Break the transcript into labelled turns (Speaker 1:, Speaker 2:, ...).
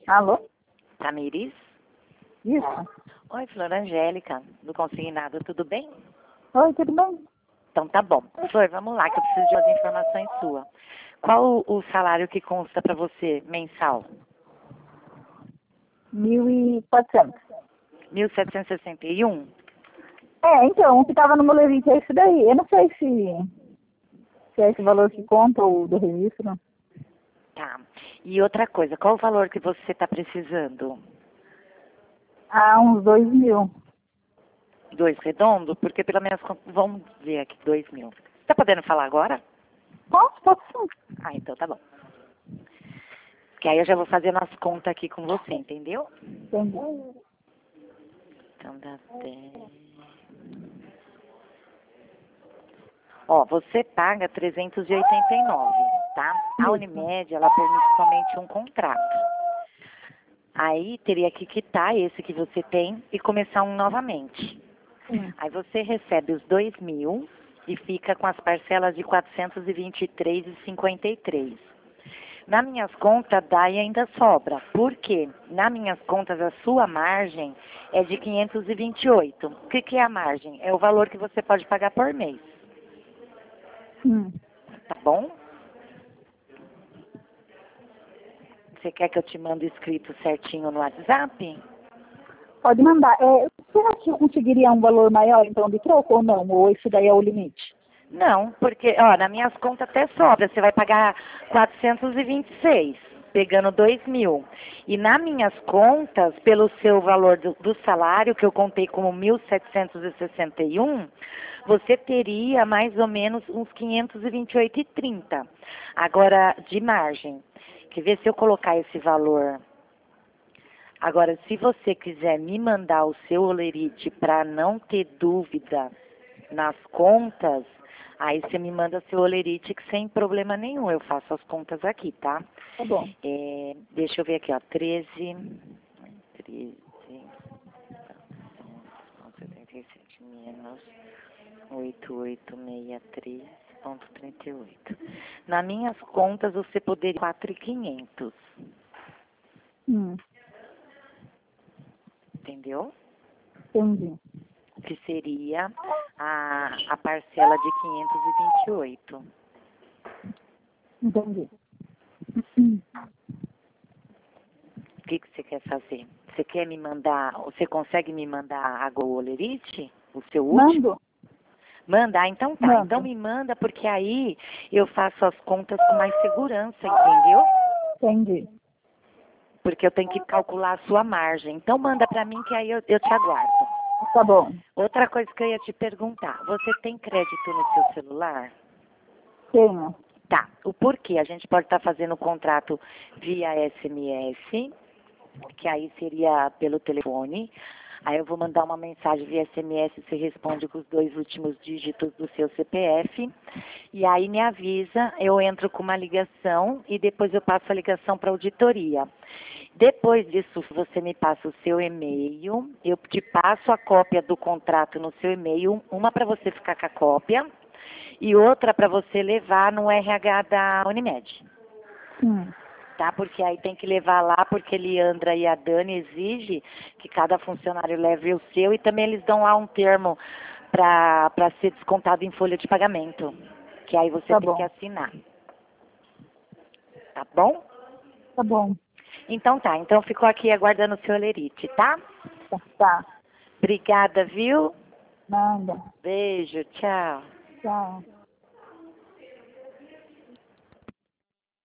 Speaker 1: Alô?
Speaker 2: Tamires?
Speaker 1: Isso.
Speaker 2: Oi, Flor Angélica, do Consignado, tudo bem?
Speaker 1: Oi, tudo bem?
Speaker 2: Então tá bom. Flor, vamos lá, que eu preciso de umas informações suas. Qual o salário que consta para você mensal?
Speaker 1: 1.400.
Speaker 2: 1.761?
Speaker 1: Então, o que estava no meu levite é isso daí. Eu não sei se é esse valor que conta ou do registro.
Speaker 2: Tá. E outra coisa, qual o valor que você está precisando?
Speaker 1: Uns 2.000.
Speaker 2: 2 redondo? Porque pelo menos, vamos ver aqui, 2.000. Tá podendo falar agora?
Speaker 1: Posso sim.
Speaker 2: Ah, então tá bom. Que aí eu já vou fazer umas contas aqui com você, entendeu?
Speaker 1: Entendi.
Speaker 2: Então dá 10. Ó, você paga 389, tá? A Unimed, ela permite somente um contrato. Aí teria que quitar esse que você tem e começar um novamente.
Speaker 1: Sim.
Speaker 2: Aí você recebe os 2.000 e fica com as parcelas de 423,53. Nas minhas contas dá e ainda sobra. Por quê? Nas minhas contas a sua margem é de 528. O que é a margem? É o valor que você pode pagar por mês. Tá bom? Você quer que eu te mande escrito certinho no WhatsApp?
Speaker 1: Pode mandar. Será que eu conseguiria um valor maior, então, de troco ou não? Ou isso daí é o limite?
Speaker 2: Não, porque, ó, nas minhas contas até sobra. Você vai pagar 426, pegando 2.000. E nas minhas contas, pelo seu valor do salário, que eu contei como 1.761, você teria mais ou menos uns 528,30. Agora, de margem. Quer ver se eu colocar esse valor? Agora, se você quiser me mandar o seu holerite para não ter dúvida nas contas, aí você me manda seu holerite que sem problema nenhum, eu faço as contas aqui, tá?
Speaker 1: Tá bom.
Speaker 2: Deixa eu ver aqui, ó, 13, 77 menos 8863,38. Nas minhas contas, você poderia 4.500. Entendeu?
Speaker 1: Entendi.
Speaker 2: Que seria a parcela de 528.
Speaker 1: Entendi.
Speaker 2: O que você quer fazer? Você quer me mandar, você consegue me mandar a Golerite? O seu último?
Speaker 1: Mando?
Speaker 2: Manda? Então tá.
Speaker 1: Mando.
Speaker 2: Então me manda, porque aí eu faço as contas com mais segurança, entendeu?
Speaker 1: Entendi.
Speaker 2: Porque eu tenho que calcular a sua margem. Então manda pra mim que aí eu te aguardo.
Speaker 1: Tá bom.
Speaker 2: Outra coisa que eu ia te perguntar, você tem crédito no seu celular?
Speaker 1: Tenho.
Speaker 2: Tá, o porquê? A gente pode estar fazendo o contrato via SMS, que aí seria pelo telefone. Aí eu vou mandar uma mensagem via SMS, você responde com os 2 últimos dígitos do seu CPF. E aí me avisa, eu entro com uma ligação e depois eu passo a ligação para a auditoria. Depois disso, você me passa o seu e-mail, eu te passo a cópia do contrato no seu e-mail, uma para você ficar com a cópia e outra para você levar no RH da Unimed. Tá? Porque aí tem que levar lá, porque Leandra e a Dani exigem que cada funcionário leve o seu e também eles dão lá um termo para ser descontado em folha de pagamento, que aí você
Speaker 1: Tá
Speaker 2: tem
Speaker 1: bom.
Speaker 2: que assinar. Tá bom?
Speaker 1: Tá bom.
Speaker 2: Então tá, então ficou aqui aguardando o seu holerite, tá?
Speaker 1: Tá.
Speaker 2: Obrigada, viu?
Speaker 1: Nada.
Speaker 2: Beijo, tchau.
Speaker 1: Tchau.